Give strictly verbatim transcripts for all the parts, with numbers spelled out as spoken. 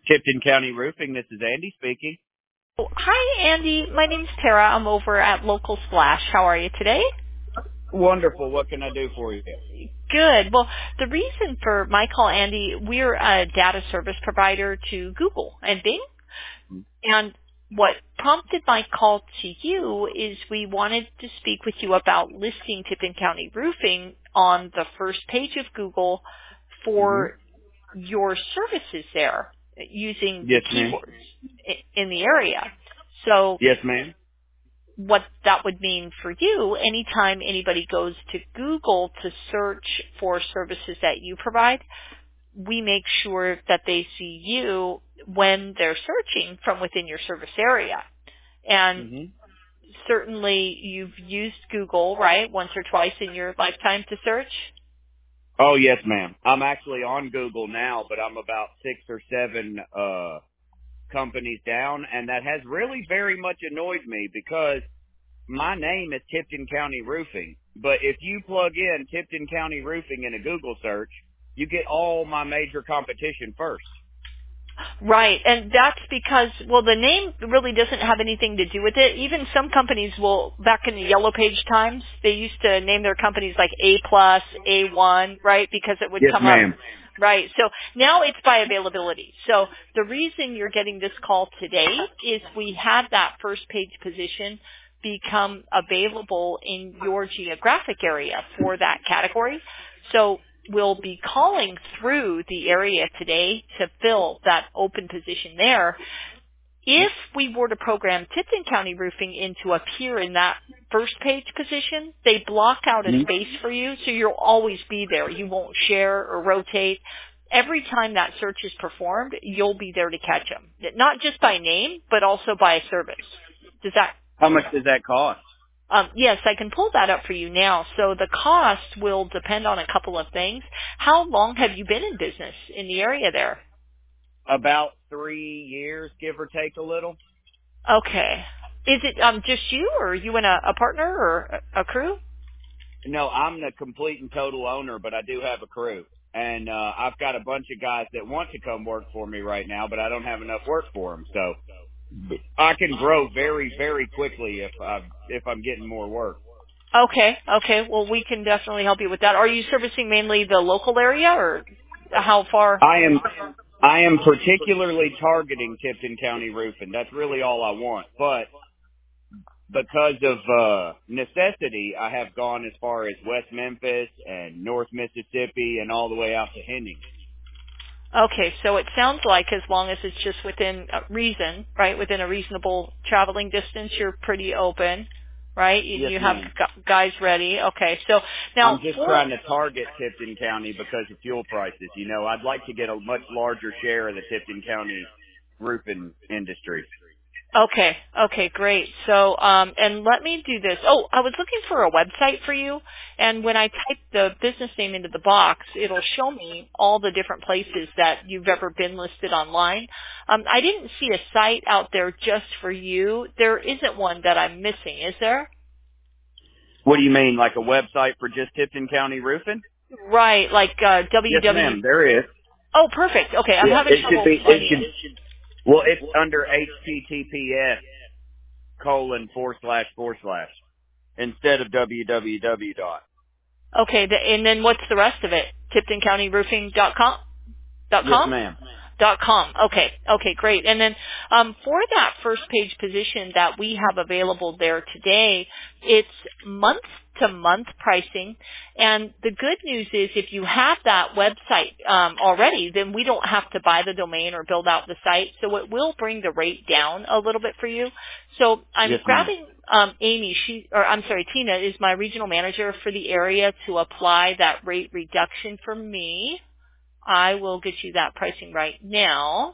Tipton County Roofing, this is Andy speaking. Oh, hi, Andy. My name's Tara. I'm over at Local Splash. How are you today? Wonderful. What can I do for you? Good. Well, the reason for my call, Andy, we're a data service provider to Google and Bing. And what prompted my call to you is we wanted to speak with you about listing Tipton County Roofing on the first page of Google for mm-hmm. your services there using yes, the keywords in the area. So yes, ma'am. What that would mean for you, anytime anybody goes to Google to search for services that you provide, we make sure that they see you when they're searching from within your service area. And mm-hmm. certainly you've used Google, right, once or twice in your lifetime to search? Oh, yes, ma'am. I'm actually on Google now, but I'm about six or seven uh companies down, and that has really very much annoyed me because my name is Tipton County Roofing, but if you plug in Tipton County Roofing in a Google search, you get all my major competition first. Right, and that's because, well, the name really doesn't have anything to do with it. Even some companies will, back in the Yellow Page times, they used to name their companies like A plus, A one, right, because it would yes, come ma'am. up. Right. So now it's by availability. So the reason you're getting this call today is we had that first page position become available in your geographic area for that category. So we'll be calling through the area today to fill that open position there. If we were to program Tipton County Roofing in to appear in that first page position, they block out a space for you, so you'll always be there. You won't share or rotate. Every time that search is performed, you'll be there to catch them. Not just by name, but also by service. Does that? How much does that cost? Um, yes, I can pull that up for you now. So the cost will depend on a couple of things. How long have you been in business in the area there? About three years, give or take a little. Okay. Is it um, just you, or are you and a, a partner or a, a crew? No, I'm the complete and total owner, but I do have a crew. And uh, I've got a bunch of guys that want to come work for me right now, but I don't have enough work for them. So I can grow very, very quickly if, I, if I'm getting more work. Okay, okay. Well, we can definitely help you with that. Are you servicing mainly the local area, or how far? I am I am particularly targeting Tipton County Roofing. That's really all I want. But because of uh, necessity, I have gone as far as West Memphis and North Mississippi and all the way out to Henning. Okay, so it sounds like as long as it's just within reason, right, within a reasonable traveling distance, you're pretty open, right? You, yes, you have ma'am. guys ready. Okay, so now I'm just for, trying to target Tipton County because of fuel prices. You know, I'd like to get a much larger share of the Tipton County roofing industry. Okay, okay, great. So, um, and let me do this. Oh, I was looking for a website for you, and when I type the business name into the box, it'll show me all the different places that you've ever been listed online. Um, I didn't see a site out there just for you. There isn't one that I'm missing, is there? What do you mean, like a website for just Tipton County Roofing? Right, like uh, W W. Yes, ma'am, there is. Oh, perfect. Okay, I'm yeah, having it trouble should be, finding it. Should, well, it's under H T T P S colon four slash four slash instead of W W W dot. Okay, the, and then what's the rest of it? Tipton County Roofing dot com? Dot Yes, com? ma'am. Dot com. Okay. Okay, great. And then um, for that first page position that we have available there today, it's month to month pricing. And the good news is if you have that website um, already, then we don't have to buy the domain or build out the site. So it will bring the rate down a little bit for you. So I'm yes, grabbing um, Amy, she, or I'm sorry, Tina is my regional manager for the area to apply that rate reduction for me. I will get you that pricing right now.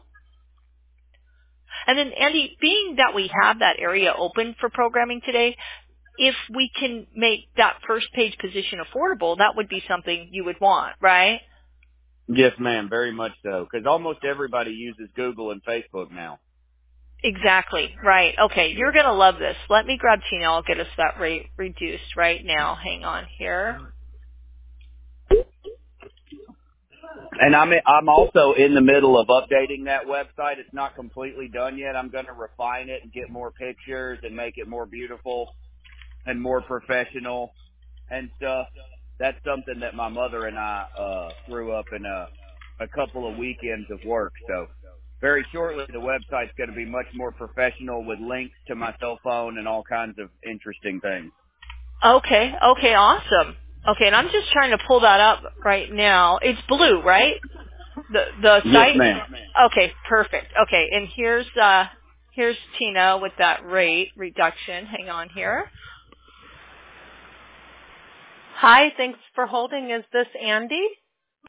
And then, Andy, being that we have that area open for programming today, if we can make that first page position affordable, that would be something you would want, right? Yes, ma'am, very much so, because almost everybody uses Google and Facebook now. Exactly, right. Okay, you're going to love this. Let me grab Tina. I'll get us that rate reduced right now. Hang on here. And I'm I'm also in the middle of updating that website. It's not completely done yet. I'm going to refine it and get more pictures and make it more beautiful and more professional and stuff. That's something that my mother and I uh threw up in a a couple of weekends of work. So very shortly the website's going to be much more professional with links to my cell phone and all kinds of interesting things. Okay. Okay. Awesome. Okay, and I'm just trying to pull that up right now. It's blue, right? The the Yes, site. ma'am. Okay, perfect. Okay, and here's uh here's Tina with that rate reduction. Hang on here. Hi, thanks for holding. Is this Andy?